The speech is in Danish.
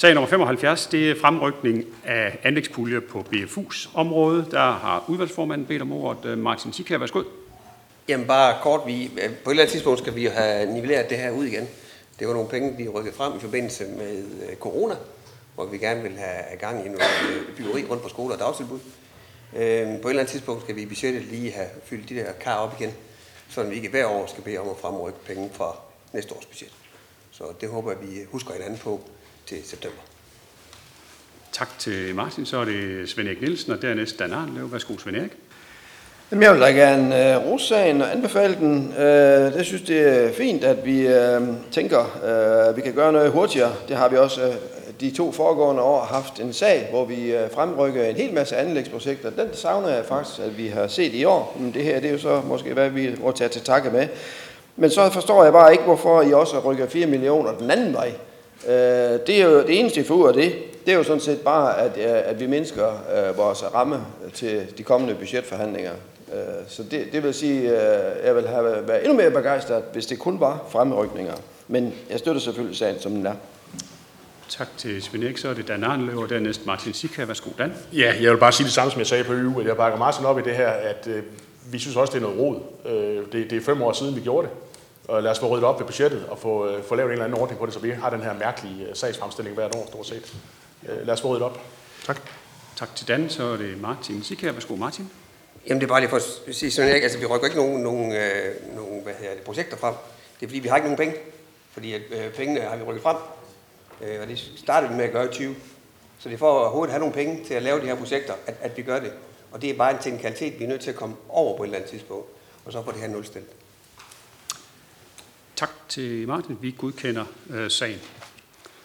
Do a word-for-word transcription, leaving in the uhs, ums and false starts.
Sag nummer femoghalvfjerds, det er fremrykning af anlægspulje på B F U's område. Der har udvalgsformanden bedt om ordet. Martin Sikær, værsgo. Jamen bare kort, vi, på et eller andet tidspunkt skal vi jo have nivelleret det her ud igen. Det var nogle penge, vi rykkede frem i forbindelse med corona, hvor vi gerne vil have gang i noget byggeri rundt på skoler og dagtilbud. På et eller andet tidspunkt skal vi i budgettet lige have fyldt de der kar op igen, så vi ikke hver år skal bede om at fremrykke penge fra næste års budget. Så det håber jeg, vi husker hinanden på til september. Tak til Martin. Så er det Svend Erik Nielsen, og dernæst Dan Arnlev. Værsgo, Svend Erik. Jamen, jeg vil da gerne uh, rose sagen og anbefale den. Uh, jeg synes, det er fint, at vi uh, tænker, at uh, vi kan gøre noget hurtigere. Det har vi også uh, de to foregående år haft en sag, hvor vi uh, fremrykker en hel masse anlægsprojekter. Den savner jeg faktisk, at vi har set i år. Men det her, det er jo så måske, hvad vi må tage til takke med. Men så forstår jeg bare ikke, hvorfor I også rykker fire millioner den anden vej. Uh, det er jo det eneste, I får ud af det. Det er jo sådan set bare, at, at vi mindsker uh, vores ramme til de kommende budgetforhandlinger. Så det, det vil sige, at jeg vil have været endnu mere begejstret, hvis det kun var fremrykninger. Men jeg støtter selvfølgelig sagen, som den er. Tak til Svend Erik. Så er det Dan Arnlev, og dernæst Martin Sikær. Værsgo, Dan. Ja, jeg vil bare sige det samme, som jeg sagde på ø u. Jeg bakker Martin op i det her, at øh, vi synes også, det er noget rod. Øh, det, det er fem år siden, vi gjorde det. Og lad os få ryddet op ved budgettet og få, øh, få lavet en eller anden ordning på det, så vi har den her mærkelige øh, sagsfremstilling hvert år, stort set. Øh, lad os få ryddet op. Tak. Tak til Dan. Så er det Martin Sikær. Værsgo, Martin. Jamen det er bare lige for at sige sådan, altså vi rykker ikke nogen, nogen, øh, nogen hvad hedder det, projekter frem. Det er fordi, vi har ikke nogen penge. Fordi at, øh, pengene har vi rykket frem. Øh, og det startede vi med at gøre i tyve. Så det er for at overhovedet have nogle penge til at lave de her projekter, at, at vi gør det. Og det er bare en teknikalitet, vi er nødt til at komme over på et eller andet tidspunkt. Og så får det her nulstillet. Tak til Martin. Vi godkender øh, sagen.